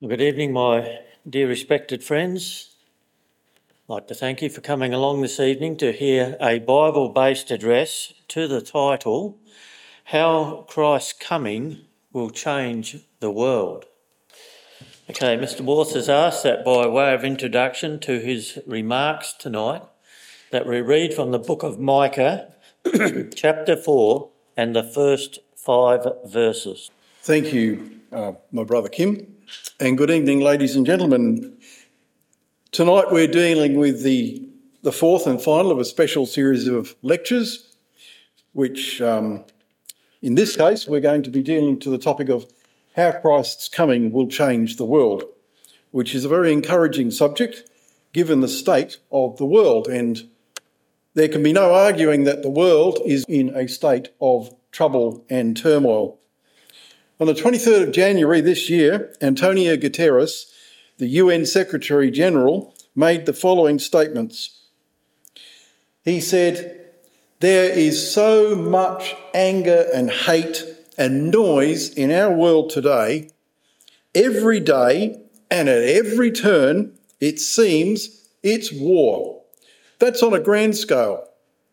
Good evening, my dear respected friends. I'd like to thank you for coming along this evening to hear a Bible-based address to the title, How Christ's Coming Will Change the World. Okay, Mr. Worth has asked that by way of introduction to his remarks tonight, that we read from the book of Micah, chapter 4, and the first 5 verses. Thank you, my brother Kim, and good evening, ladies and gentlemen. Tonight we're dealing with the fourth and final of a special series of lectures, which in this case we're going to be dealing to the topic of how Christ's coming will change the world, which is a very encouraging subject given the state of the world, and there can be no arguing that the world is in a state of trouble and turmoil. On the 23rd of January this year, Antonio Guterres, the UN Secretary General, made the following statements. He said, "There is so much anger and hate and noise in our world today. Every day and at every turn, it seems it's war." That's on a grand scale.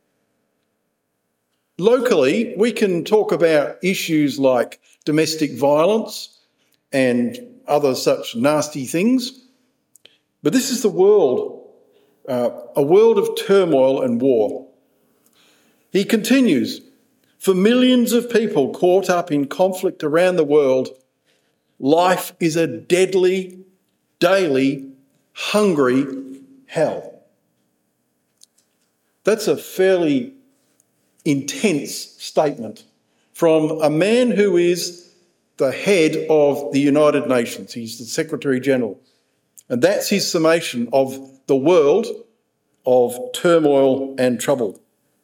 Locally, we can talk about issues like domestic violence and other such nasty things, but this is the world, a world of turmoil and war. He continues, "For millions of people caught up in conflict around the world, life is a deadly, daily, hungry hell." That's a fairly intense statement from a man who is the head of the United Nations. He's the Secretary General. And that's his summation of the world of turmoil and trouble.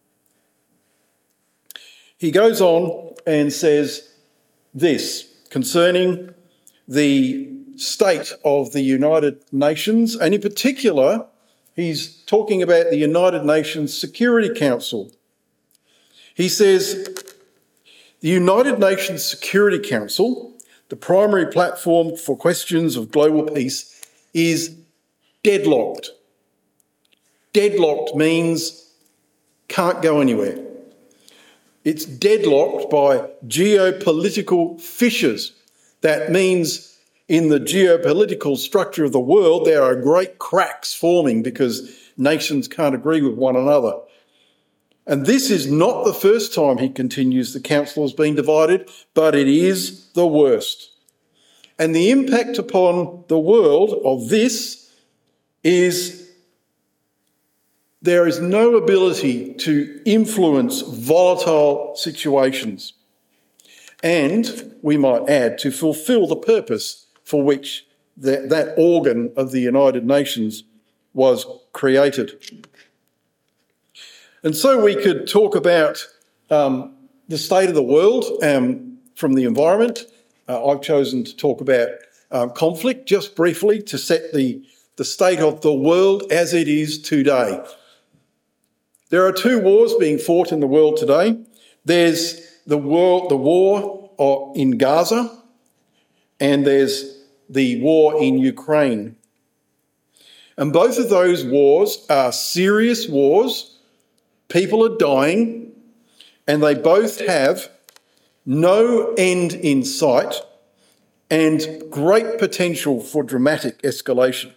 He goes on and says this concerning the state of the United Nations, and in particular, he's talking about the United Nations Security Council. He says, "The United Nations Security Council, the primary platform for questions of global peace, is deadlocked." Deadlocked means can't go anywhere. It's deadlocked by geopolitical fissures. That means in the geopolitical structure of the world, there are great cracks forming because nations can't agree with one another. And this is not the first time, he continues, the council has been divided, but it is the worst. And the impact upon the world of this is there is no ability to influence volatile situations. And, we might add, to fulfil the purpose for which that organ of the United Nations was created. And so we could talk about the state of the world from the environment. I've chosen to talk about conflict just briefly to set the state of the world as it is today. There are two wars being fought in the world today. There's the war in Gaza, and there's the war in Ukraine. And both of those wars are serious wars. People are dying, and they both have no end in sight and great potential for dramatic escalation.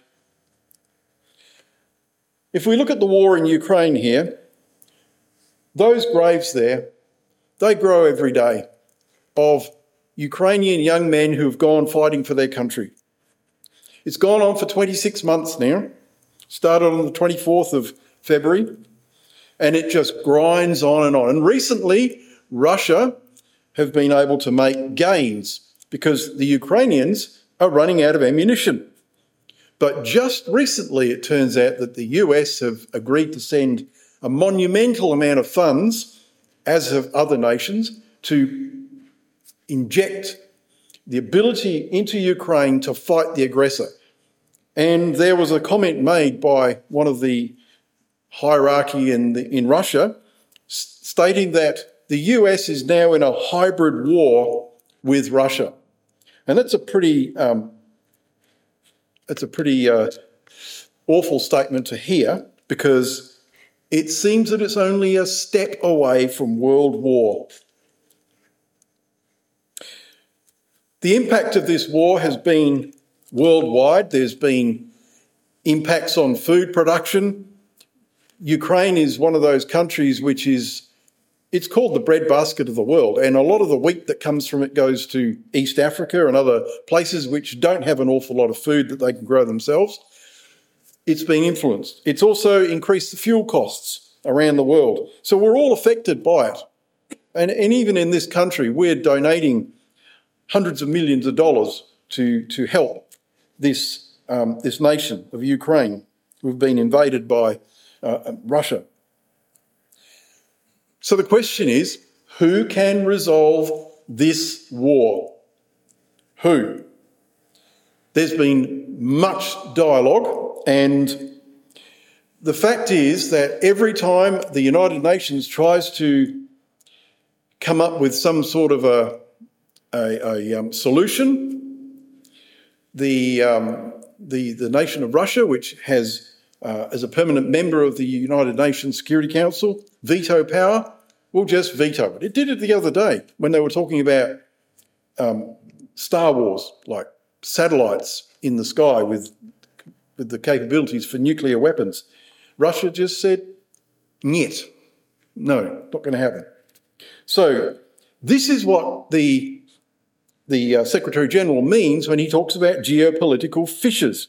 If we look at the war in Ukraine here, those graves there, they grow every day of Ukrainian young men who have gone fighting for their country. It's gone on for 26 months now, started on the 24th of February, and it just grinds on and on. And recently, Russia have been able to make gains because the Ukrainians are running out of ammunition. But just recently, it turns out that the US have agreed to send a monumental amount of funds, as have other nations, to inject the ability into Ukraine to fight the aggressor. And there was a comment made by one of the hierarchy in Russia stating that the US is now in a hybrid war with Russia. And that's a pretty it's a pretty awful statement to hear, because it seems that it's only a step away from world war. The impact of this war has been worldwide. There's been impacts on food production. Ukraine is one of those countries which it's called the breadbasket of the world, and a lot of the wheat that comes from it goes to East Africa and other places which don't have an awful lot of food that they can grow themselves. It's been influenced. It's also increased the fuel costs around the world. So we're all affected by it. And even in this country, we're donating hundreds of millions of dollars to help this nation of Ukraine, who've been invaded by Russia. So the question is, who can resolve this war? Who? There's been much dialogue, and the fact is that every time the United Nations tries to come up with some sort of a solution, the nation of Russia, which has, as a permanent member of the United Nations Security Council, veto power, will just veto it. It did it the other day when they were talking about Star Wars, like satellites in the sky with the capabilities for nuclear weapons. Russia just said, "Niet, no, not going to happen." So this is what the Secretary General means when he talks about geopolitical fissures.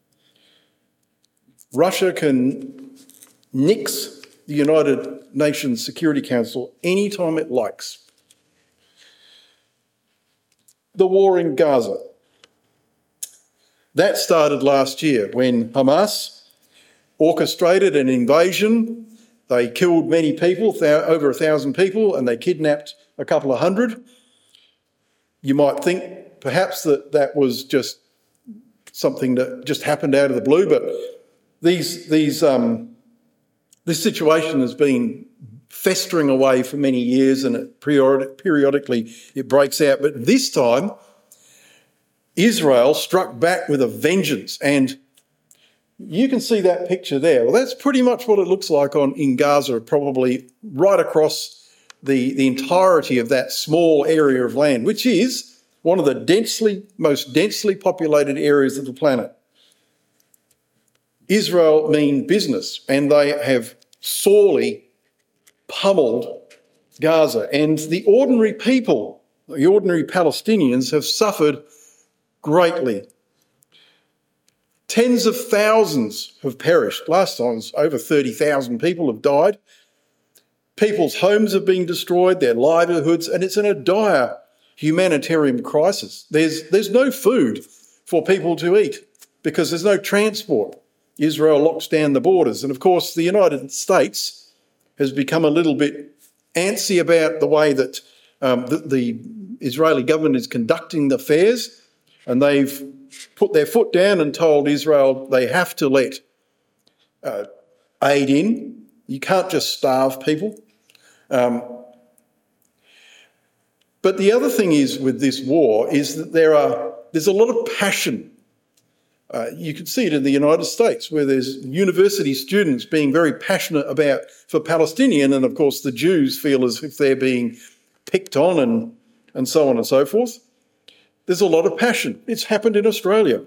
Russia can nix the United Nations Security Council anytime it likes. The war in Gaza. That started last year when Hamas orchestrated an invasion. They killed many people, over 1,000 people, and they kidnapped a couple of hundred. You might think perhaps that was just something that just happened out of the blue, but this situation has been festering away for many years, and periodically it breaks out. But this time, Israel struck back with a vengeance, and you can see that picture there. Well, that's pretty much what it looks like in Gaza, probably right across the entirety of that small area of land, which is one of the most densely populated areas of the planet. Israel mean business, and they have sorely pummeled Gaza. And the ordinary people, the ordinary Palestinians, have suffered greatly. Tens of thousands have perished. Last time it was over 30,000 people have died. People's homes have been destroyed, their livelihoods, and it's in a dire humanitarian crisis. There's no food for people to eat because there's no transport. Israel locks down the borders. And of course, the United States has become a little bit antsy about the way that the Israeli government is conducting affairs, and they've put their foot down and told Israel they have to let aid in. You can't just starve people. But the other thing is with this war is that there's a lot of passion. You can see it in the United States, where there's university students being very passionate for Palestinian, and of course the Jews feel as if they're being picked on and so on and so forth. There's a lot of passion. It's happened in Australia.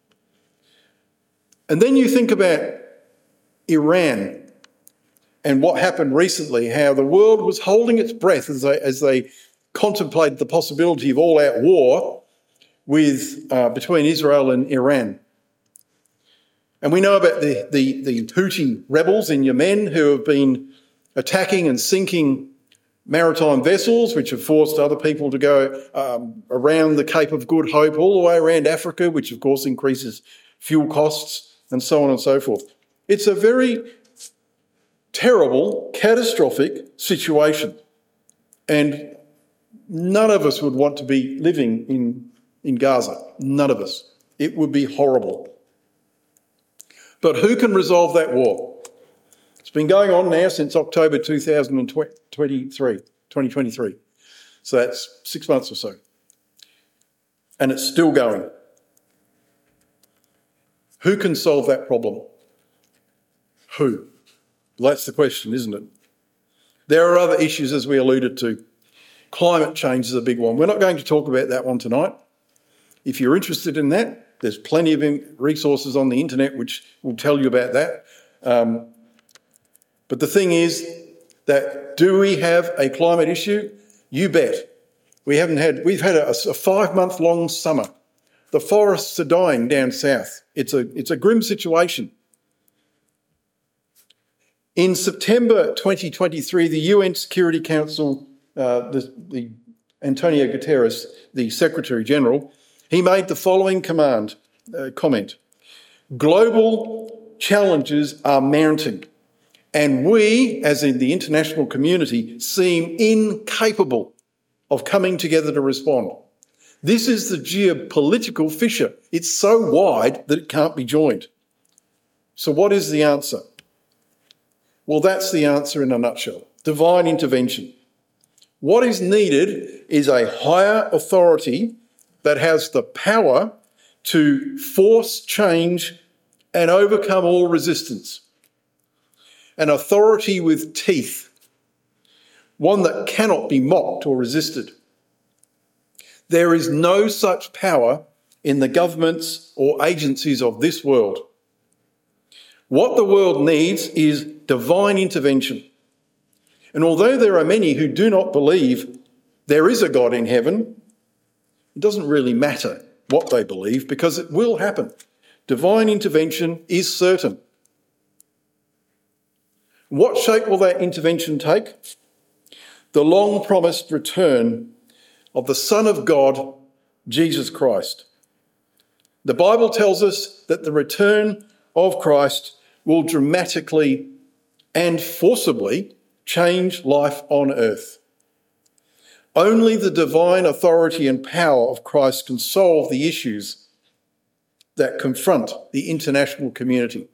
And then you think about Iran and what happened recently, how the world was holding its breath as they contemplated the possibility of all-out war between Israel and Iran. And we know about the Houthi rebels in Yemen who have been attacking and sinking maritime vessels, which have forced other people to go around the Cape of Good Hope, all the way around Africa, which of course increases fuel costs and so on and so forth. It's a very terrible, catastrophic situation. And none of us would want to be living in Gaza. None of us. It would be horrible. But who can resolve that war? It's been going on now since October 2023. So that's 6 months or so. And it's still going. Who can solve that problem? Who? Well, that's the question, isn't it? There are other issues, as we alluded to. Climate change is a big one. We're not going to talk about that one tonight. If you're interested in that, there's plenty of resources on the internet which will tell you about that. But the thing is that do we have a climate issue? You bet. We've had a 5-month-long summer. The forests are dying down south. It's a grim situation. In September 2023, the UN Security Council, the Antonio Guterres, the Secretary General, he made the following comment. Global challenges are mounting, and we, as in the international community, seem incapable of coming together to respond. This is the geopolitical fissure. It's so wide that it can't be joined. So what is the answer? Well, that's the answer in a nutshell. Divine intervention. What is needed is a higher authority that has the power to force change and overcome all resistance. An authority with teeth, one that cannot be mocked or resisted. There is no such power in the governments or agencies of this world. What the world needs is divine intervention. And although there are many who do not believe there is a God in heaven, it doesn't really matter what they believe because it will happen. Divine intervention is certain. What shape will that intervention take? The long-promised return of the Son of God, Jesus Christ. The Bible tells us that the return of Christ will dramatically and forcibly change life on earth. Only the divine authority and power of Christ can solve the issues that confront the international community.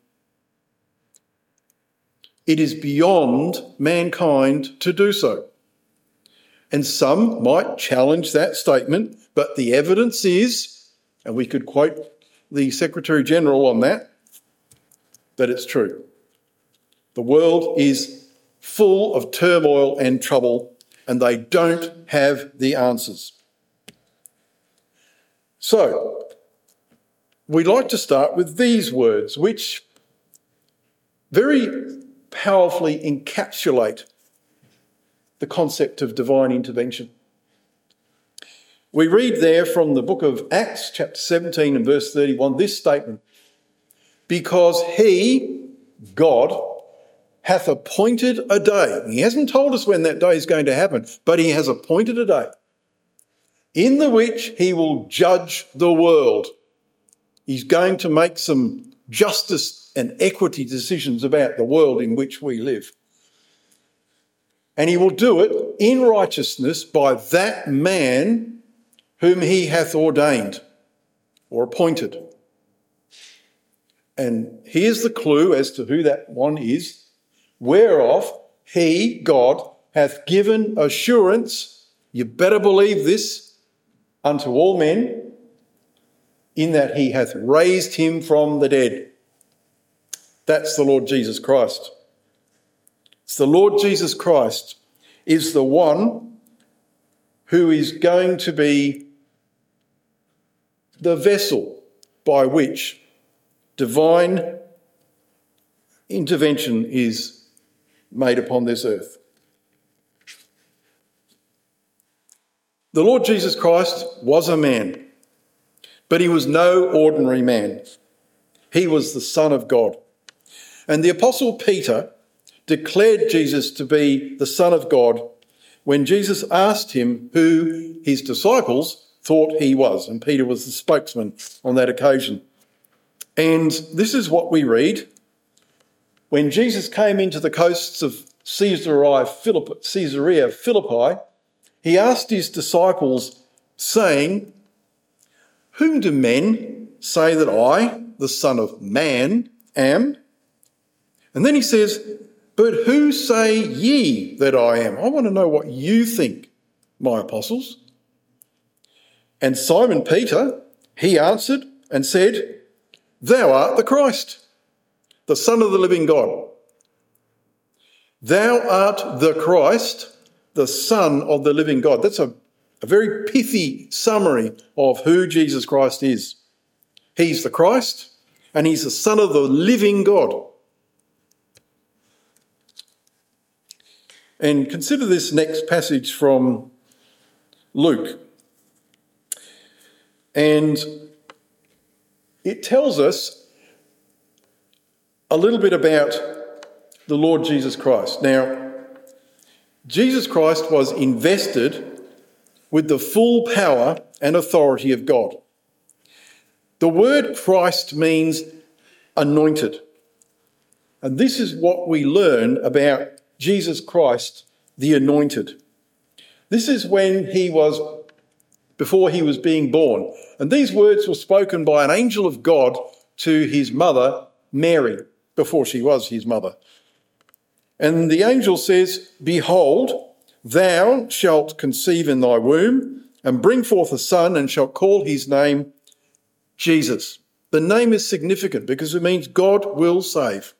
It is beyond mankind to do so. And some might challenge that statement, but the evidence is, and we could quote the Secretary General on that it's true. The world is full of turmoil and trouble, and they don't have the answers. So, we'd like to start with these words, which very powerfully encapsulate the concept of divine intervention. We read there from the book of Acts, chapter 17 and verse 31, this statement: because he, God, hath appointed a day. He hasn't told us when that day is going to happen, but he has appointed a day in the which he will judge the world. He's going to make some justice and equity decisions about the world in which we live. And he will do it in righteousness by that man whom he hath ordained or appointed. And here's the clue as to who that one is: whereof he, God, hath given assurance, you better believe this, unto all men, in that he hath raised him from the dead. That's the Lord Jesus Christ. It's the Lord Jesus Christ is the one who is going to be the vessel by which divine intervention is made upon this earth. The Lord Jesus Christ was a man, but he was no ordinary man. He was the Son of God. And the Apostle Peter declared Jesus to be the Son of God when Jesus asked him who his disciples thought he was. And Peter was the spokesman on that occasion. And this is what we read. When Jesus came into the coasts of Caesarea Philippi, he asked his disciples, saying, whom do men say that I, the Son of Man, am? And then he says, but who say ye that I am? I want to know what you think, my apostles. And Simon Peter, he answered and said, Thou art the Christ, the Son of the living God. Thou art the Christ, the Son of the living God. That's a very pithy summary of who Jesus Christ is. He's the Christ, and he's the Son of the living God. And consider this next passage from Luke. And it tells us a little bit about the Lord Jesus Christ. Now, Jesus Christ was invested with the full power and authority of God. The word Christ means anointed. And this is what we learn about Jesus Christ, the anointed. This is before he was being born. And these words were spoken by an angel of God to his mother, Mary, before she was his mother. And the angel says, Behold, thou shalt conceive in thy womb and bring forth a son and shalt call his name Jesus. The name is significant because it means God will save.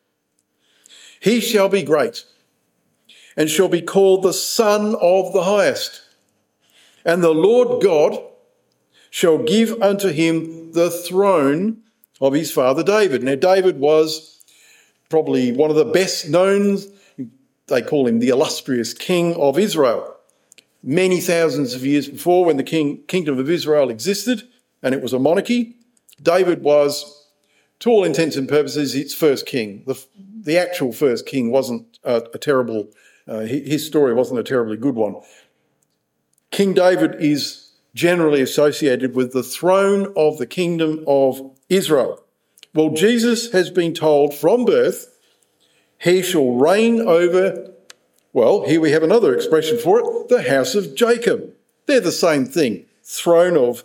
He shall be great and shall be called the Son of the Highest. And the Lord God shall give unto him the throne of his father David. Now, David was probably one of the best known, they call him the illustrious king of Israel. Many thousands of years before, when the kingdom of Israel existed, and it was a monarchy, David was, to all intents and purposes, its first king. The actual first king wasn't his story wasn't a terribly good one. King David is generally associated with the throne of the kingdom of Israel. Well, Jesus has been told from birth, he shall reign over, well, here we have another expression for it, the house of Jacob. They're the same thing. Throne of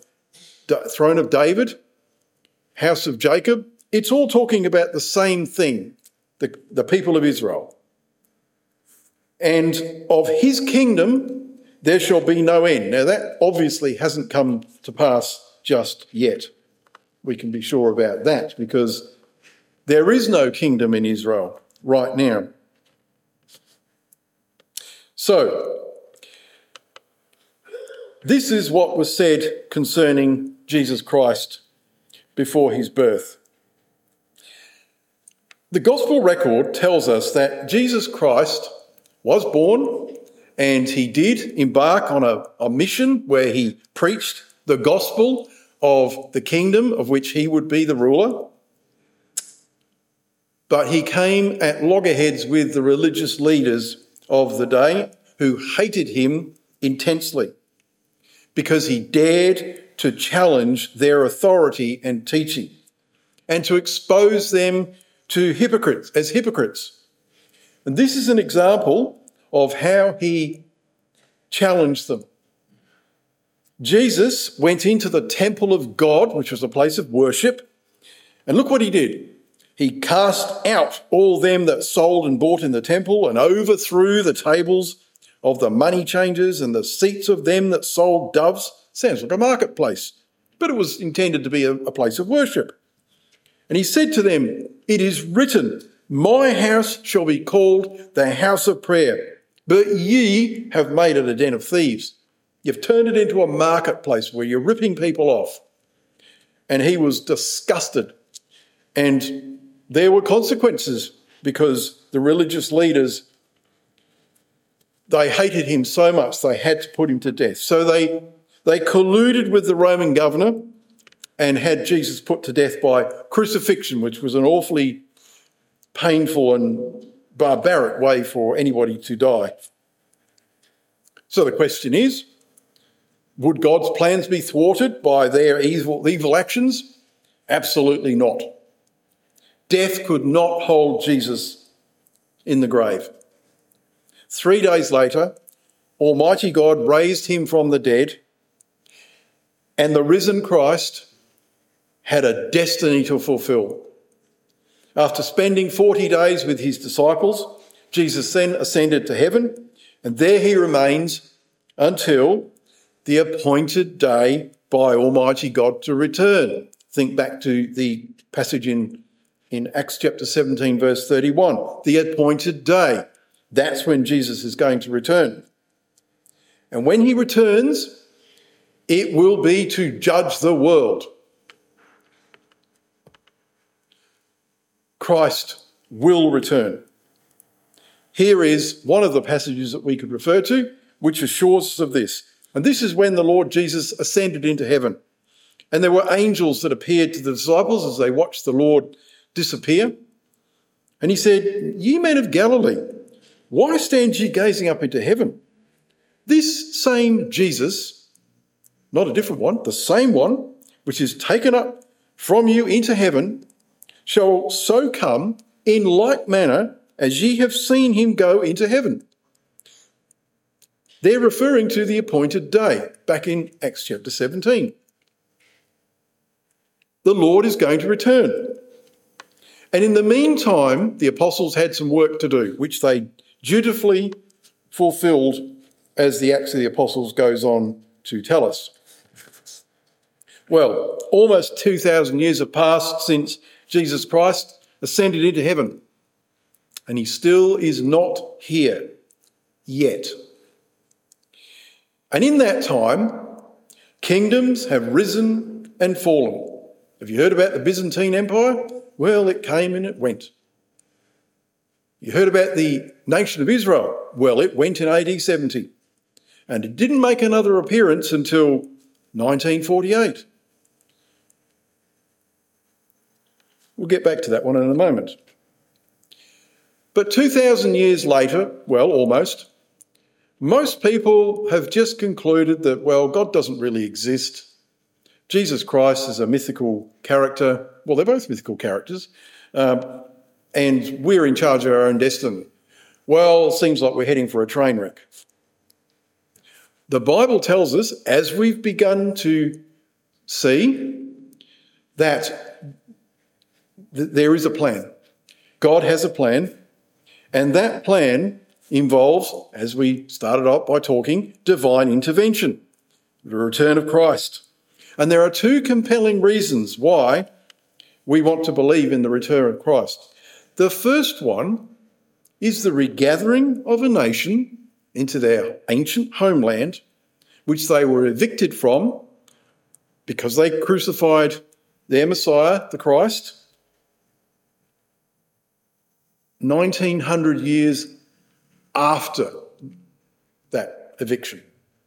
David, house of Jacob. It's all talking about the same thing, the people of Israel. And of his kingdom there shall be no end. Now that obviously hasn't come to pass just yet. We can be sure about that because there is no kingdom in Israel right now. So, this is what was said concerning Jesus Christ before his birth. The gospel record tells us that Jesus Christ was born and he did embark on a mission where he preached the gospel of the kingdom of which he would be the ruler. But he came at loggerheads with the religious leaders of the day who hated him intensely because he dared to challenge their authority and teaching and to expose them to hypocrites. And this is an example of how he challenged them. Jesus went into the temple of God, which was a place of worship, and look what he did. He cast out all them that sold and bought in the temple and overthrew the tables of the money changers and the seats of them that sold doves. Sounds like a marketplace, but it was intended to be a place of worship. And he said to them, It is written, My house shall be called the house of prayer, but ye have made it a den of thieves. You've turned it into a marketplace where you're ripping people off. And he was disgusted. And there were consequences because the religious leaders, they hated him so much they had to put him to death. So they colluded with the Roman governor and had Jesus put to death by crucifixion, which was an awfully painful and barbaric way for anybody to die. So the question is, would God's plans be thwarted by their evil actions? Absolutely not. Death could not hold Jesus in the grave. 3 days later, Almighty God raised him from the dead, and the risen Christ had a destiny to fulfill. After spending 40 days with his disciples, Jesus then ascended to heaven, and there he remains until the appointed day by Almighty God to return. Think back to the passage in Acts chapter 17, verse 31. The appointed day. That's when Jesus is going to return. And when he returns, it will be to judge the world. Christ will return. Here is one of the passages that we could refer to, which assures us of this. And this is when the Lord Jesus ascended into heaven. And there were angels that appeared to the disciples as they watched the Lord disappear. And he said, "Ye men of Galilee, why stand ye gazing up into heaven? This same Jesus," not a different one, the same one, "which is taken up from you into heaven, shall so come in like manner as ye have seen him go into heaven." They're referring to the appointed day, back in Acts chapter 17. The Lord is going to return. And in the meantime, the apostles had some work to do, which they dutifully fulfilled, as the Acts of the Apostles goes on to tell us. Well, almost 2,000 years have passed since Jesus Christ ascended into heaven, and he still is not here yet. And in that time, kingdoms have risen and fallen. Have you heard about the Byzantine Empire? Well, it came and it went. You heard about the nation of Israel? Well, it went in AD 70. And it didn't make another appearance until 1948. We'll get back to that one in a moment. But 2,000 years later, well, almost, most people have just concluded that, well, God doesn't really exist. Jesus Christ is a mythical character. Well, they're both mythical characters. And we're in charge of our own destiny. Well, it seems like we're heading for a train wreck. The Bible tells us, as we've begun to see, that there is a plan. God has a plan, and that plan involves, as we started out by talking, divine intervention, the return of Christ. And there are two compelling reasons why we want to believe in the return of Christ. The first one is the regathering of a nation into their ancient homeland, which they were evicted from because they crucified their Messiah, the Christ, 1900 years after that eviction.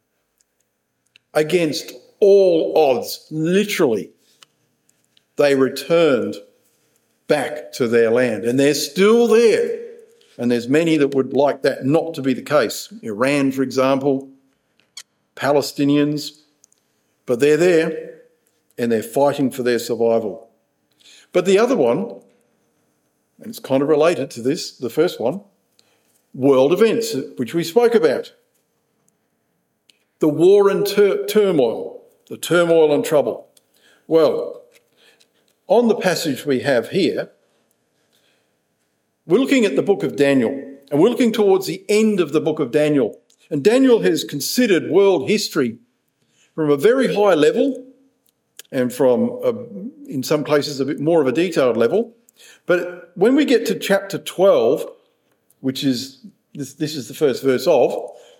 Against all odds, literally, they returned back to their land, and they're still there. And there's many that would like that not to be the case. Iran, for example, Palestinians, but they're there and they're fighting for their survival. But the other one, and it's kind of related to this, the first one, world events, which we spoke about. The war and turmoil, the turmoil and trouble. Well, on the passage we have here, we're looking at the book of Daniel, and we're looking towards the end of the book of Daniel. And Daniel has considered world history from a very high level and from, in some places, a bit more of a detailed level. But when we get to chapter 12, which is, this is the first verse of,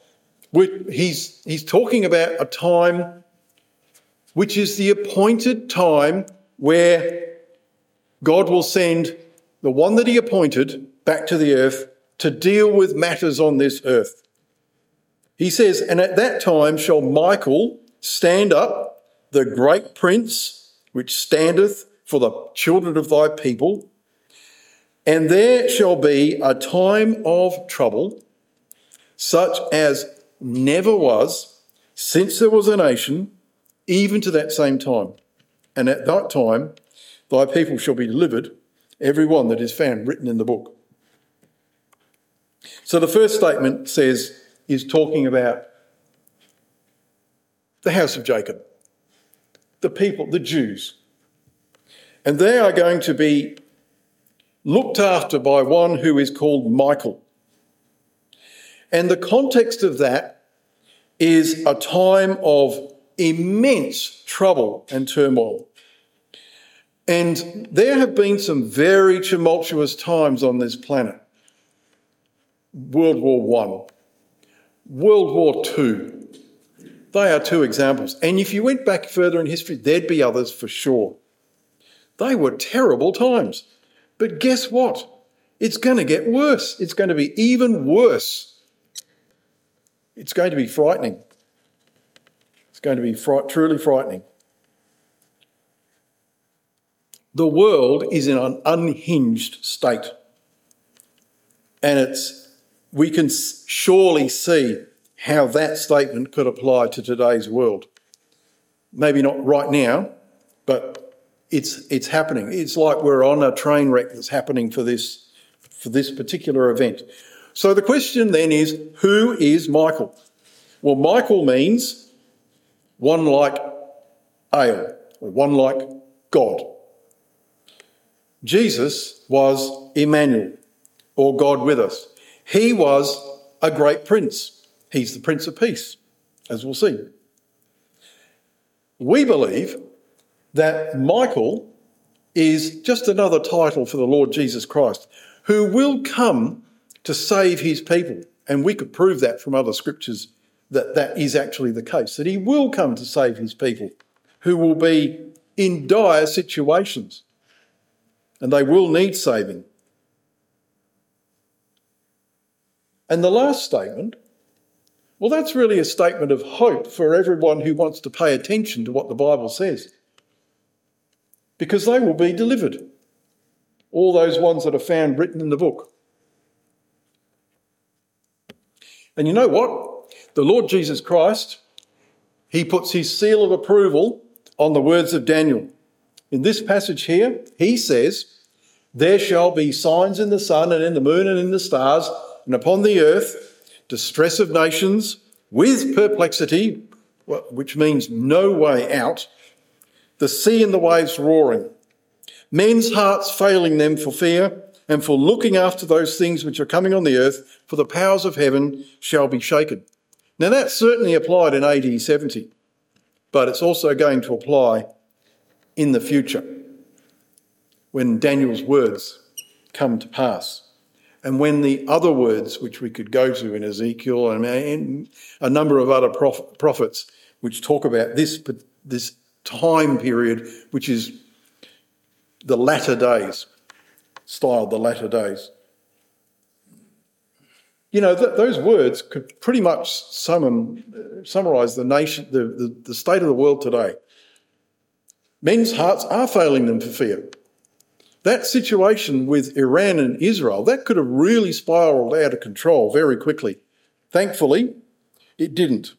he's talking about a time which is the appointed time where God will send the one that he appointed back to the earth to deal with matters on this earth. He says, "And at that time shall Michael stand up, the great prince, which standeth for the children of thy people. And there shall be a time of trouble, such as never was since there was a nation, even to that same time. And at that time thy people shall be delivered, every one that is found written in the book." So the first statement is talking about the house of Jacob, the people, the Jews. And they are going to be looked after by one who is called Michael. And the context of that is a time of immense trouble and turmoil. And there have been some very tumultuous times on this planet. World War I, World War II. They are two examples. And if you went back further in history, there'd be others for sure. They were terrible times. But guess what? It's going to get worse. It's going to be even worse. It's going to be frightening. It's going to be truly frightening. The world is in an unhinged state. And we can surely see how that statement could apply to today's world. Maybe not right now, but it's happening. It's like we're on a train wreck that's happening for this particular event. So the question then is, who is Michael? Well, Michael means one like Ale, or one like God. Jesus was Emmanuel, or God with us. He was a great prince. He's the Prince of Peace, as we'll see. We believe that Michael is just another title for the Lord Jesus Christ, who will come to save his people. And we could prove that from other scriptures that is actually the case, that he will come to save his people who will be in dire situations and they will need saving. And the last statement, well, that's really a statement of hope for everyone who wants to pay attention to what the Bible says. Because they will be delivered. All those ones that are found written in the book. And you know what? The Lord Jesus Christ, he puts his seal of approval on the words of Daniel. In this passage here, he says, "There shall be signs in the sun and in the moon and in the stars, and upon the earth, distress of nations with perplexity," which means no way out, "the sea and the waves roaring, men's hearts failing them for fear and for looking after those things which are coming on the earth, for the powers of heaven shall be shaken." Now that certainly applied in AD 70, but it's also going to apply in the future when Daniel's words come to pass. And when the other words, which we could go to in Ezekiel and a number of other prophets, which talk about this time period, which is the latter days, styled the latter days. You know, those words could pretty much summarise the nation, the state of the world today. Men's hearts are failing them for fear. That situation with Iran and Israel, that could have really spiralled out of control very quickly. Thankfully, it didn't.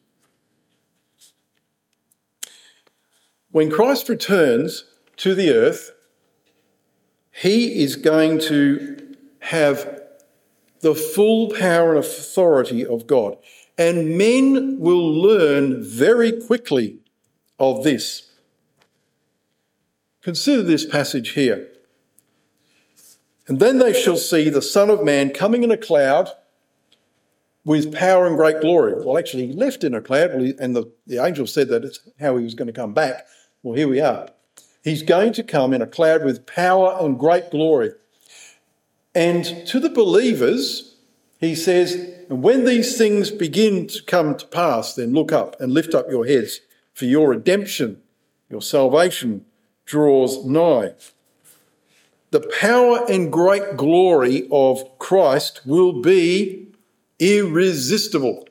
When Christ returns to the earth, he is going to have the full power and authority of God. And men will learn very quickly of this. Consider this passage here. "And then they shall see the Son of Man coming in a cloud with power and great glory." Well, actually, he left in a cloud, and the angel said that it's how he was going to come back. Well, here we are. He's going to come in a cloud with power and great glory. And to the believers, he says, "And when these things begin to come to pass, then look up and lift up your heads, for your redemption, your salvation draws nigh." The power and great glory of Christ will be irresistible.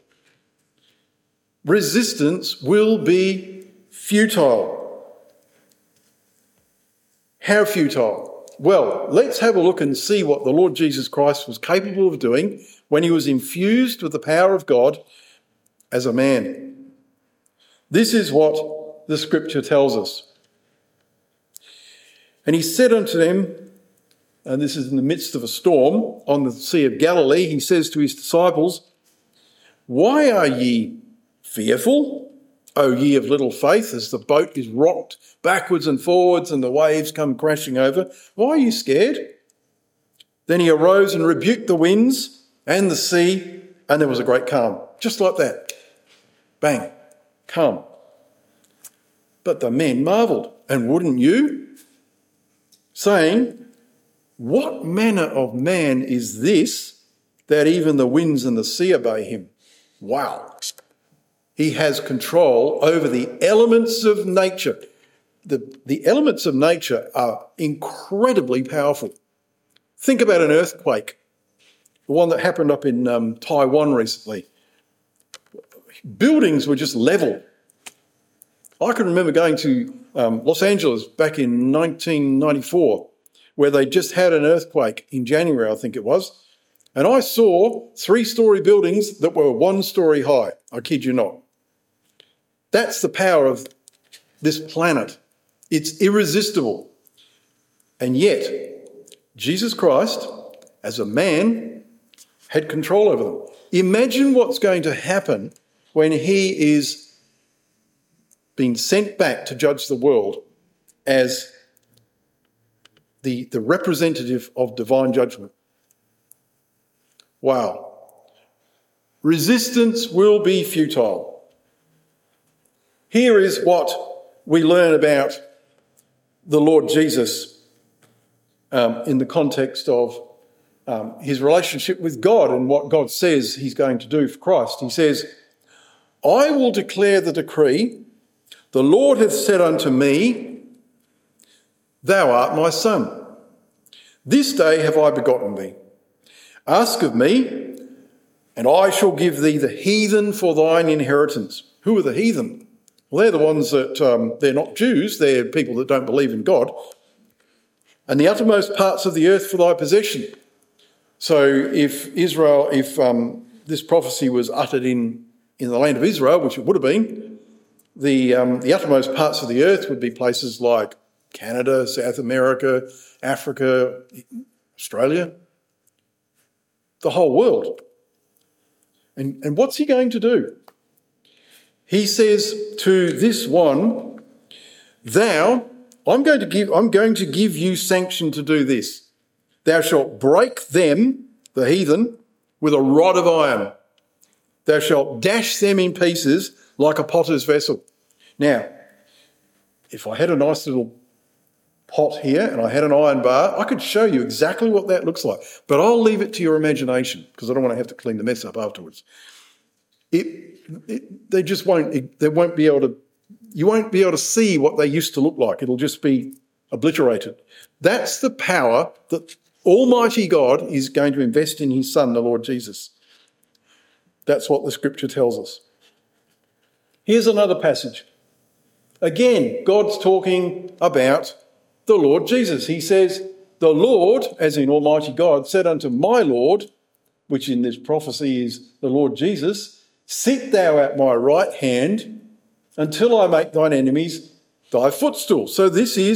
Resistance will be futile. How futile? Well, let's have a look and see what the Lord Jesus Christ was capable of doing when he was infused with the power of God as a man. This is what the scripture tells us. "And he said unto them," and this is in the midst of a storm on the Sea of Galilee, he says to his disciples, "Why are ye fearful, O ye of little faith?" As the boat is rocked backwards and forwards and the waves come crashing over. "Why are you scared?" Then he arose and rebuked the winds and the sea, and there was a great calm. Just like that. Bang. Calm. But the men marvelled. "And wouldn't you?" saying, "What manner of man is this that even the winds and the sea obey him?" Wow. He has control over the elements of nature. The elements of nature are incredibly powerful. Think about an earthquake, the one that happened up in Taiwan recently. Buildings were just level. I can remember going to Los Angeles back in 1994, where they just had an earthquake in January, I think it was, and I saw 3-story buildings that were 1 story high. I kid you not. That's the power of this planet. It's irresistible. And yet, Jesus Christ, as a man, had control over them. Imagine what's going to happen when he is being sent back to judge the world as the representative of divine judgment. Wow. Resistance will be futile. Here is what we learn about the Lord Jesus in the context of his relationship with God and what God says he's going to do for Christ. He says, "I will declare the decree. The Lord hath said unto me, Thou art my son. This day have I begotten thee. Ask of me, and I shall give thee the heathen for thine inheritance." Who are the heathen? Well, they're the ones that, they're not Jews, they're people that don't believe in God. "And the uttermost parts of the earth for thy possession." So if this prophecy was uttered in the land of Israel, which it would have been, the uttermost parts of the earth would be places like Canada, South America, Africa, Australia, the whole world. And what's he going to do? He says to this one, I'm going to give you sanction to do this. Thou shalt break them, the heathen, with a rod of iron. Thou shalt dash them in pieces like a potter's vessel. Now, if I had a nice little pot here and I had an iron bar, I could show you exactly what that looks like. But I'll leave it to your imagination because I don't want to have to clean the mess up afterwards. They won't be able to, you won't be able to see what they used to look like. It'll just be obliterated. That's the power that Almighty God is going to invest in his Son, the Lord Jesus. That's what the scripture tells us. Here's another passage. Again, God's talking about the Lord Jesus. He says, "The Lord," as in Almighty God, "said unto my Lord," which in this prophecy is the Lord Jesus, "Sit thou at my right hand until I make thine enemies thy footstool." So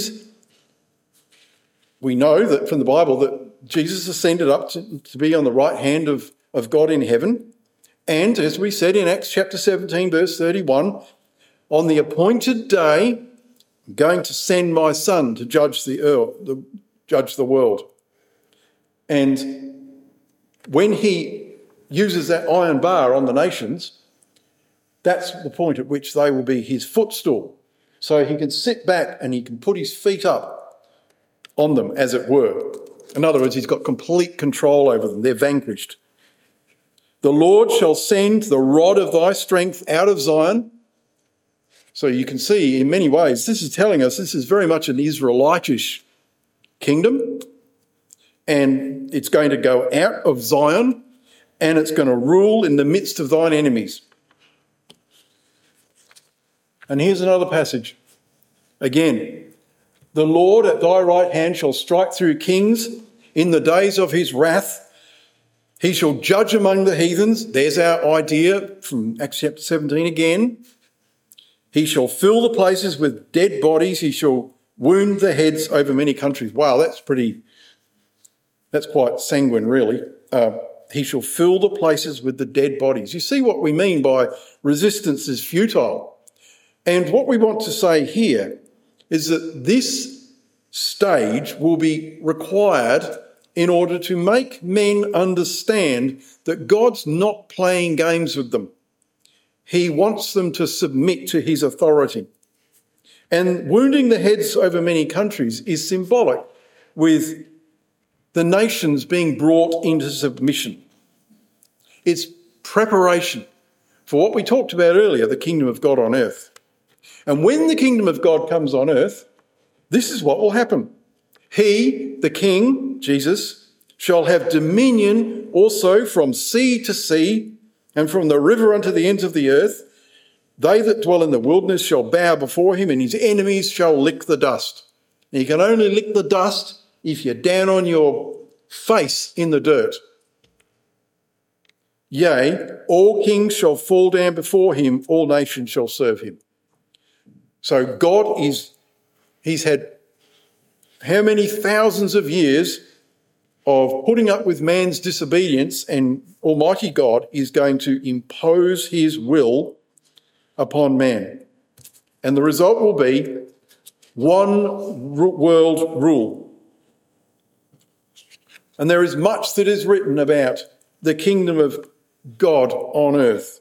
we know that from the Bible that Jesus ascended up to be on the right hand of God in heaven. And as we said in Acts chapter 17, verse 31, "On the appointed day, I'm going to send my Son to judge the world." And when he uses that iron bar on the nations, that's the point at which they will be his footstool. So he can sit back and he can put his feet up on them, as it were. In other words, he's got complete control over them. They're vanquished. "The Lord shall send the rod of thy strength out of Zion." So you can see in many ways, this is telling us this is very much an Israelitish kingdom. And it's going to go out of Zion and it's going to rule in the midst of thine enemies. And here's another passage. Again, "The Lord at thy right hand shall strike through kings in the days of his wrath. He shall judge among the heathens." There's our idea from Acts chapter 17 again. "He shall fill the places with dead bodies. He shall wound the heads over many countries." Wow, that's quite sanguine, really. He shall fill the places with the dead bodies. You see what we mean by resistance is futile. And what we want to say here is that this stage will be required in order to make men understand that God's not playing games with them. He wants them to submit to his authority. And wounding the heads over many countries is symbolic with the nations being brought into submission. It's preparation for what we talked about earlier, the kingdom of God on earth. And when the kingdom of God comes on earth, this is what will happen. He, the King, Jesus, shall have dominion also from sea to sea and from the river unto the ends of the earth. They that dwell in the wilderness shall bow before him, and his enemies shall lick the dust. Now, you can only lick the dust if you're down on your face in the dirt. Yea, all kings shall fall down before him, all nations shall serve him. So God he's had how many thousands of years of putting up with man's disobedience, and Almighty God is going to impose his will upon man. And the result will be one world rule. And there is much that is written about the kingdom of God on earth.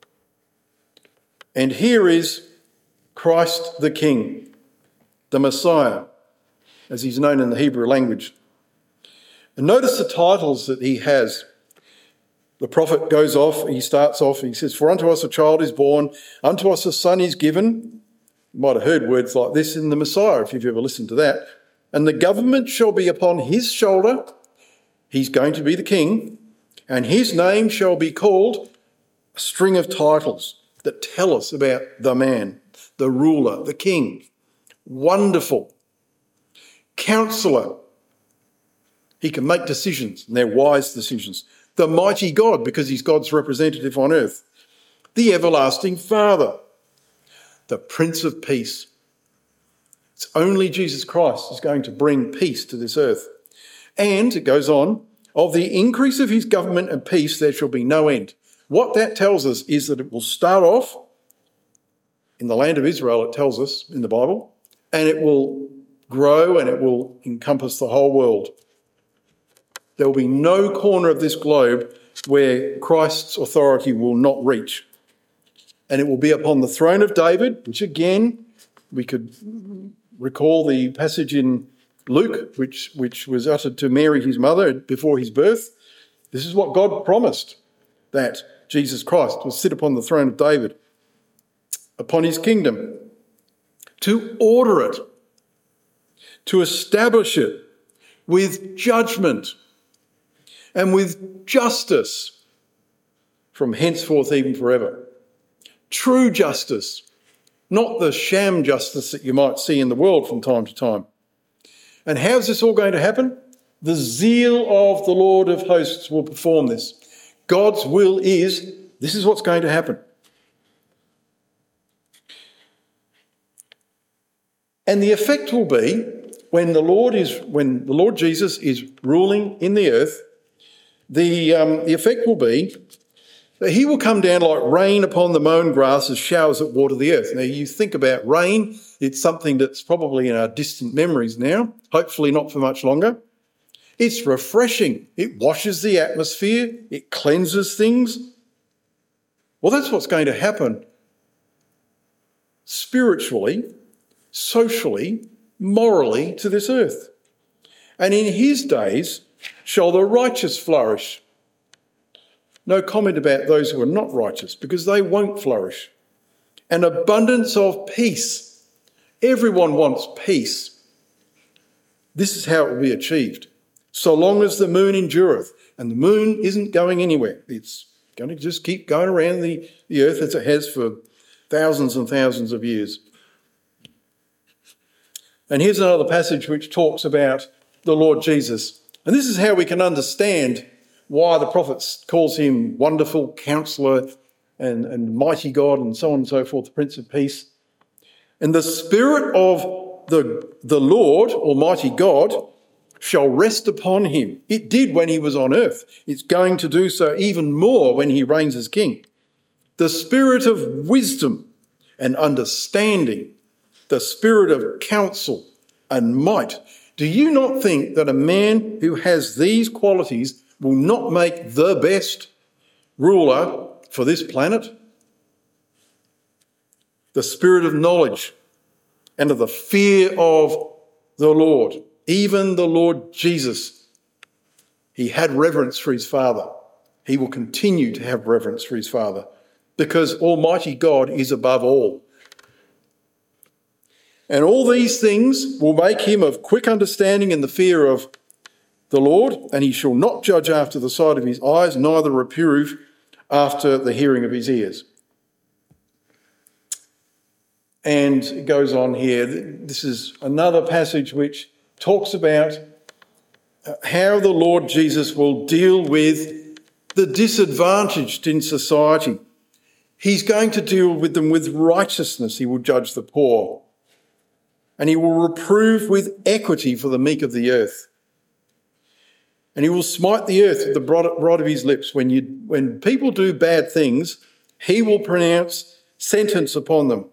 And here is Christ the King, the Messiah, as he's known in the Hebrew language. And notice the titles that he has. The prophet goes off, he starts off, and he says, "For unto us a child is born, unto us a son is given." You might have heard words like this in the Messiah, if you've ever listened to that. "And the government shall be upon his shoulder." He's going to be the king. "And his name shall be called," a string of titles that tell us about the man, the ruler, the king. Wonderful. Counselor. He can make decisions, and they're wise decisions. The mighty God, because he's God's representative on earth. The everlasting Father. The Prince of Peace. It's only Jesus Christ is going to bring peace to this earth. And, it goes on, "Of the increase of his government and peace there shall be no end." What that tells us is that it will start off in the land of Israel, it tells us in the Bible, and it will grow and it will encompass the whole world. There will be no corner of this globe where Christ's authority will not reach. And it will be upon the throne of David, which again, we could recall the passage in Luke, which was uttered to Mary, his mother, before his birth. This is what God promised, that Jesus Christ will sit upon the throne of David, upon his kingdom, to order it, to establish it with judgment and with justice from henceforth even forever. True justice, not the sham justice that you might see in the world from time to time. And how's this all going to happen? The zeal of the Lord of hosts will perform this. God's will is, this is what's going to happen. And the effect will be, when the Lord Jesus is ruling in the earth, the effect will be that he will come down like rain upon the mown grass as showers that water the earth. Now, you think about rain, it's something that's probably in our distant memories now, hopefully not for much longer. It's refreshing. It washes the atmosphere. It cleanses things. Well, that's what's going to happen spiritually, socially, morally to this earth. And in his days shall the righteous flourish. No comment about those who are not righteous, because they won't flourish. An abundance of peace. Everyone wants peace. This is how it will be achieved. So long as the moon endureth, and the moon isn't going anywhere. It's going to just keep going around the earth as it has for thousands and thousands of years. And here's another passage which talks about the Lord Jesus. And this is how we can understand why the prophet calls him Wonderful Counselor and Mighty God and so on and so forth, the Prince of Peace. And the Spirit of the Lord, Almighty God, shall rest upon him. It did when he was on earth. It's going to do so even more when he reigns as king. The Spirit of wisdom and understanding, the Spirit of counsel and might. Do you not think that a man who has these qualities will not make the best ruler for this planet? The spirit of knowledge and of the fear of the Lord. even the Lord Jesus, he had reverence for his Father. He will continue to have reverence for his Father because Almighty God is above all. And all these things will make him of quick understanding in the fear of the Lord, and he shall not judge after the sight of his eyes, neither reprove after the hearing of his ears. And it goes on here. This is another passage which talks about how the Lord Jesus will deal with the disadvantaged in society. He's going to deal with them with righteousness. He will judge the poor. And he will reprove with equity for the meek of the earth. And he will smite the earth with the rod of his lips. When people do bad things, he will pronounce sentence upon them.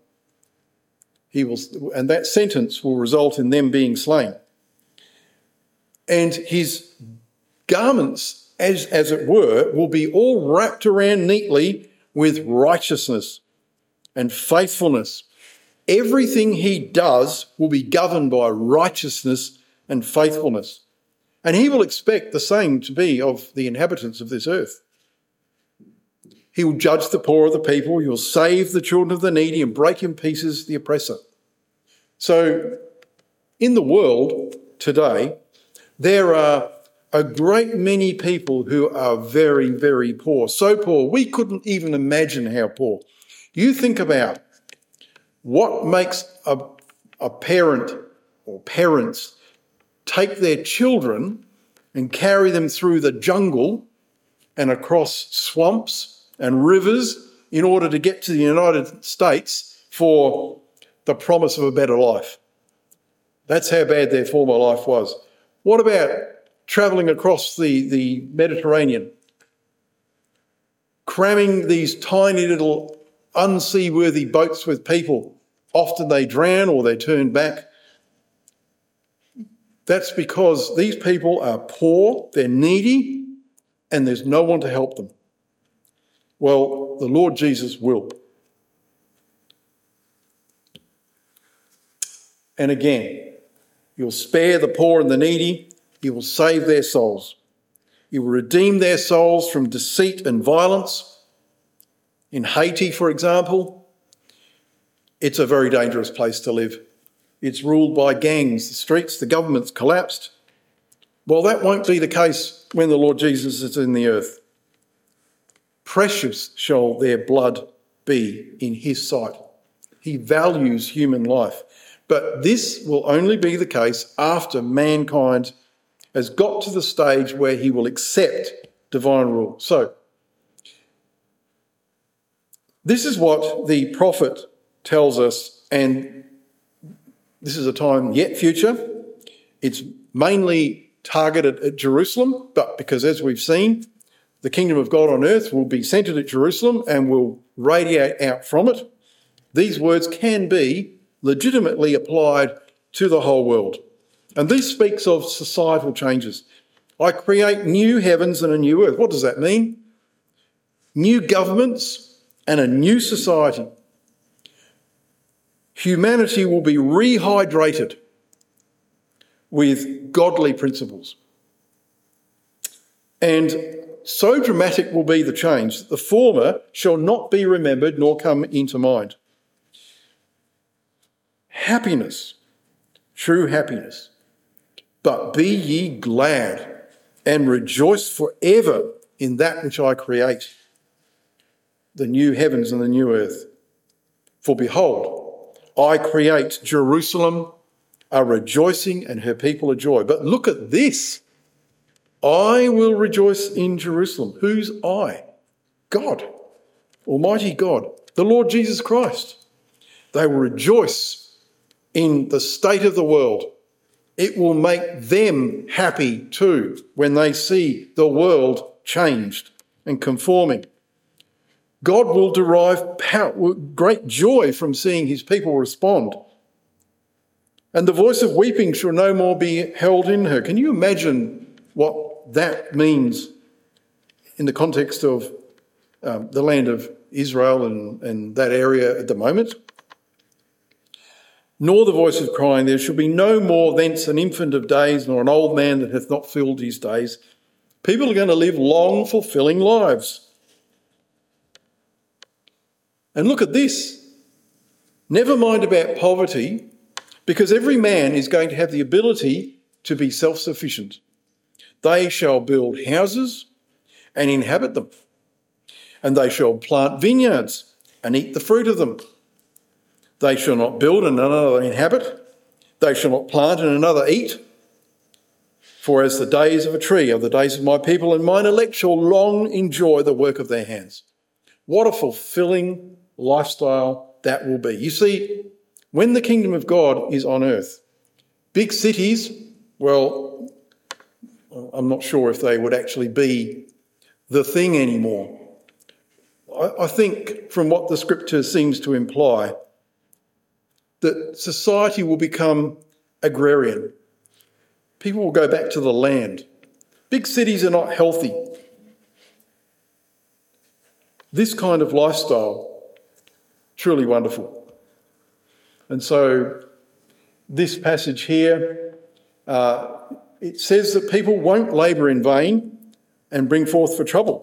And that sentence will result in them being slain. And his garments, as it were, will be all wrapped around neatly with righteousness and faithfulness. Everything he does will be governed by righteousness and faithfulness. And he will expect the same to be of the inhabitants of this earth. He will judge the poor of the people. He will save the children of the needy and break in pieces the oppressor. So in the world today, there are a great many people who are very, very poor. So poor, we couldn't even imagine how poor. You think about what makes a parent or parents take their children and carry them through the jungle and across swamps and rivers in order to get to the United States for the promise of a better life. That's how bad their former life was. What about travelling across the Mediterranean, cramming these tiny little unseaworthy boats with people? Often they drown or they turn back. That's because these people are poor, they're needy, and there's no one to help them. Well, the Lord Jesus will. And again, he'll spare the poor and the needy. He will save their souls. He will redeem their souls from deceit and violence. In Haiti, for example, it's a very dangerous place to live. It's ruled by gangs. The streets, the government's collapsed. Well, that won't be the case when the Lord Jesus is in the earth. Precious shall their blood be in his sight. He values human life. But this will only be the case after mankind has got to the stage where he will accept divine rule. So, this is what the prophet tells us, and this is a time yet future. It's mainly targeted at Jerusalem, but because as we've seen, the kingdom of God on earth will be centred at Jerusalem and will radiate out from it. These words can be legitimately applied to the whole world. And this speaks of societal changes. I create new heavens and a new earth. What does that mean? New governments and a new society. Humanity will be rehydrated with godly principles. And so dramatic will be the change that the former shall not be remembered nor come into mind. Happiness, true happiness. But be ye glad and rejoice forever in that which I create, the new heavens and the new earth. For behold, I create Jerusalem a rejoicing and her people a joy. But look at this. I will rejoice in Jerusalem. Who's I? God, Almighty God, the Lord Jesus Christ. They will rejoice in the state of the world. It will make them happy too when they see the world changed and conforming. God will derive great joy from seeing his people respond. And the voice of weeping shall no more be held in her. Can you imagine what that means in the context of the land of Israel and that area at the moment? nor the voice of crying. There shall be no more thence an infant of days, nor an old man that hath not filled his days. People are going to live long, fulfilling lives. And look at this. Never mind about poverty, because every man is going to have the ability to be self-sufficient. They shall build houses and inhabit them, and they shall plant vineyards and eat the fruit of them. They shall not build and another inhabit. They shall not plant and another eat. For as the days of a tree are the days of my people, and mine elect shall long enjoy the work of their hands. What a fulfilling lifestyle that will be. You see, when the kingdom of God is on earth, big cities, well, I'm not sure if they would actually be the thing anymore. I think from what the scripture seems to imply, that society will become agrarian. People will go back to the land. Big cities are not healthy. This kind of lifestyle, truly wonderful. And so this passage here, it says that people won't labour in vain and bring forth for trouble.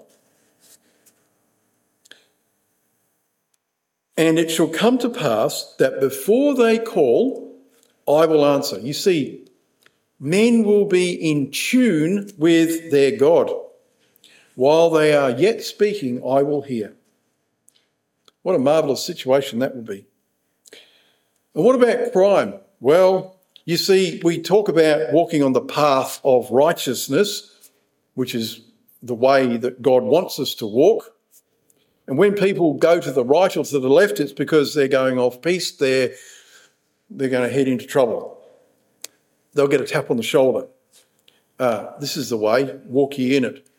And it shall come to pass that before they call, I will answer. You see, men will be in tune with their God. While they are yet speaking, I will hear. What a marvellous situation that would be. And what about crime? Well, you see, we talk about walking on the path of righteousness, which is the way that God wants us to walk. And when people go to the right or to the left, it's because they're going off piste, they're going to head into trouble. They'll get a tap on the shoulder. This is the way, walk ye in it.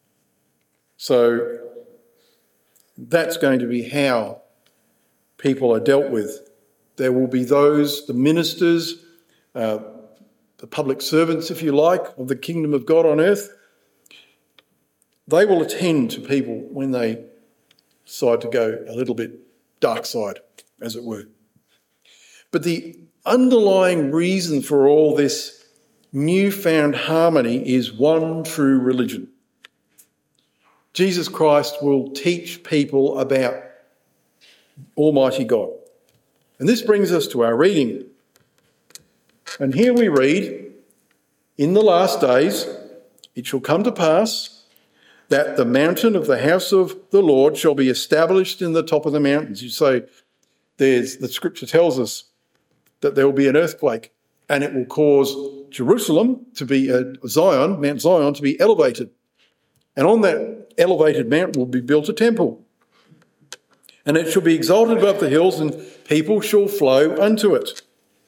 So that's going to be how people are dealt with. There will be those, the ministers, the public servants, if you like, of the kingdom of God on earth. They will attend to people when they decide to go a little bit dark side, as it were. But the underlying reason for all this newfound harmony is one true religion. Jesus Christ will teach people about Almighty God. And this brings us to our reading. And here we read, in the last days it shall come to pass that the mountain of the house of the Lord shall be established in the top of the mountains. You say, the scripture tells us that there will be an earthquake and it will cause Jerusalem to be, Zion, Mount Zion, to be elevated. And on that elevated mountain will be built a temple. And it shall be exalted above the hills, and people shall flow unto it.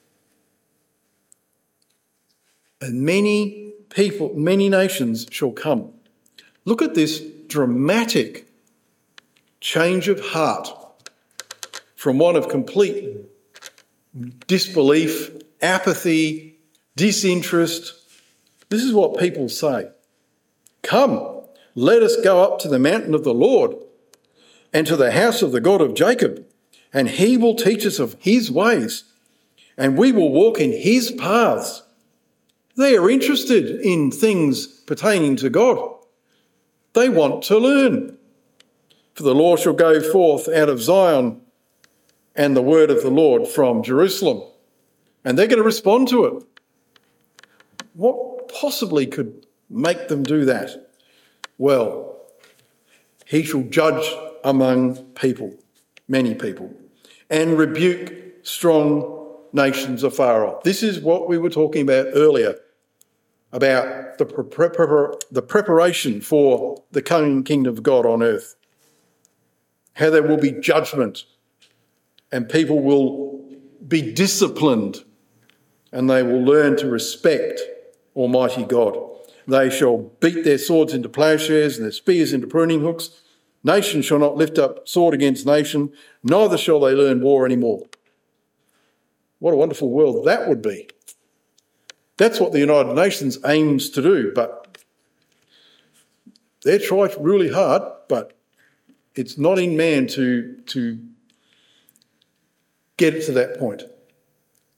And many people, many nations shall come. Look at this dramatic change of heart from one of complete disbelief, apathy, disinterest. This is what people say. Come, let us go up to the mountain of the Lord and to the house of the God of Jacob, and he will teach us of his ways, and we will walk in his paths. They are interested in things pertaining to God. They want to learn. For the law shall go forth out of Zion, and the word of the Lord from Jerusalem. And they're going to respond to it. What possibly could make them do that? Well, he shall judge among people, many people, and rebuke strong nations afar off. This is what we were talking about earlier, about the preparation for the coming kingdom of God on earth. How there will be judgment and people will be disciplined and they will learn to respect Almighty God. They shall beat their swords into plowshares and their spears into pruning hooks. Nation shall not lift up sword against nation, neither shall they learn war anymore. What a wonderful world that would be. That's what the United Nations aims to do, but they're trying really hard, but it's not in man to get it to that point.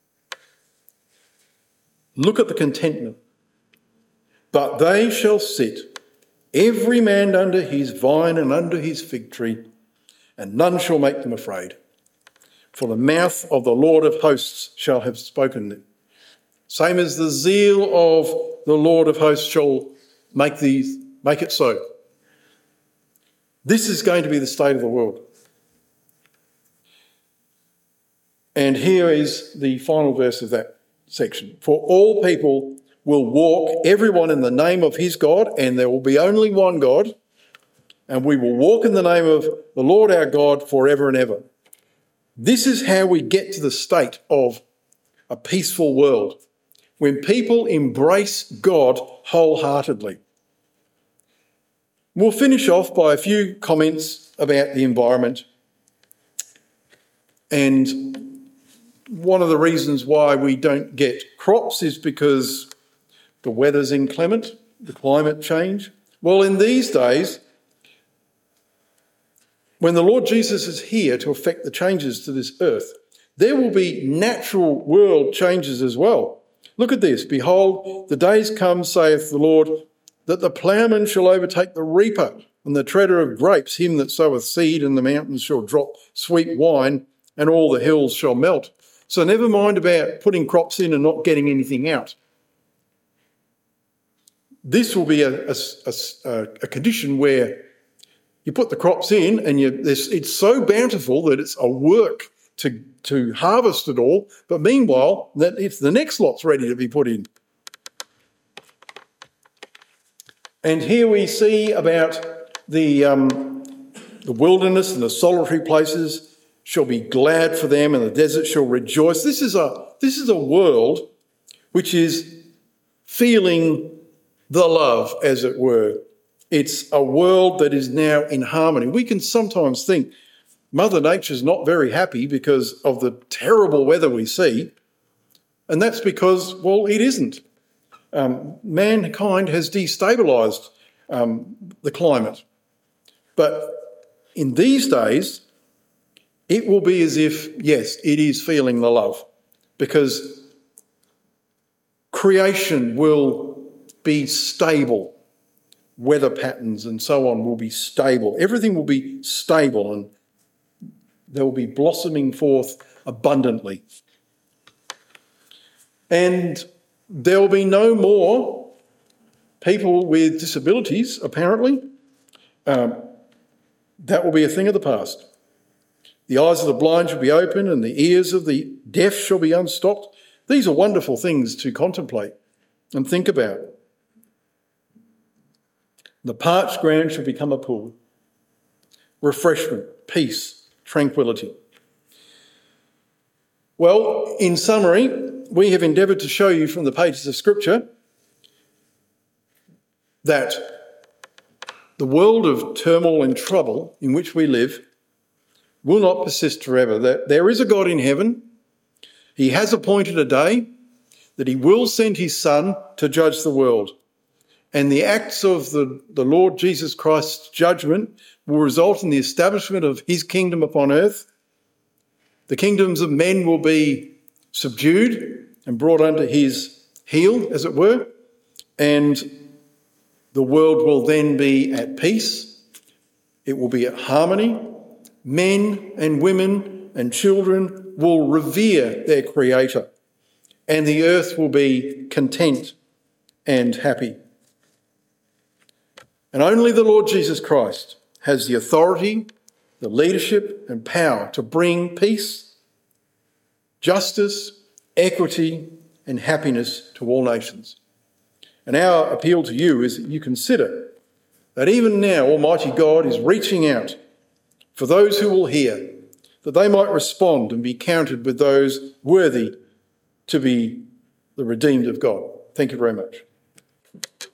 Look at the contentment. But they shall sit, every man under his vine and under his fig tree, and none shall make them afraid. For the mouth of the Lord of hosts shall have spoken it. Same as the zeal of the Lord of hosts shall make it so. This is going to be the state of the world. And here is the final verse of that section. For all people will walk, everyone in the name of his God, and there will be only one God, and we will walk in the name of the Lord our God forever and ever. This is how we get to the state of a peaceful world, when people embrace God wholeheartedly. We'll finish off by a few comments about the environment. And one of the reasons why we don't get crops is because the weather's inclement, the climate change. Well, in these days, when the Lord Jesus is here to effect the changes to this earth, there will be natural world changes as well. Look at this. Behold, the days come, saith the Lord, that the ploughman shall overtake the reaper, and the treader of grapes him that soweth seed, and the mountains shall drop sweet wine, and all the hills shall melt. So never mind about putting crops in and not getting anything out. This will be a condition where you put the crops in and it's so bountiful that it's a work to harvest it all, but meanwhile, that it's the next lot's ready to be put in. And here we see about the wilderness and the solitary places shall be glad for them, and the desert shall rejoice. This is a world which is feeling the love, as it were. It's a world that is now in harmony. We can sometimes think Mother Nature's not very happy because of the terrible weather we see, and that's because, well, it isn't. Mankind has destabilised the climate. But in these days, it will be as if, yes, it is feeling the love, because creation will be stable. Weather patterns and so on will be stable. Everything will be stable, and there will be blossoming forth abundantly. And there will be no more people with disabilities, apparently. That will be a thing of the past. The eyes of the blind shall be open, and the ears of the deaf shall be unstopped. These are wonderful things to contemplate and think about. The parched ground shall become a pool. Refreshment, peace, tranquility. Well, in summary, we have endeavoured to show you from the pages of Scripture that the world of turmoil and trouble in which we live will not persist forever, that there is a God in heaven. He has appointed a day that he will send his Son to judge the world. And the acts of the Lord Jesus Christ's judgment will result in the establishment of his kingdom upon earth. The kingdoms of men will be subdued and brought under his heel, as it were, and the world will then be at peace. It will be at harmony. Men and women and children will revere their Creator, and the earth will be content and happy. And only the Lord Jesus Christ has the authority, the leadership and power to bring peace, justice, equity and happiness to all nations. And our appeal to you is that you consider that even now Almighty God is reaching out for those who will hear, that they might respond and be counted with those worthy to be the redeemed of God. Thank you very much.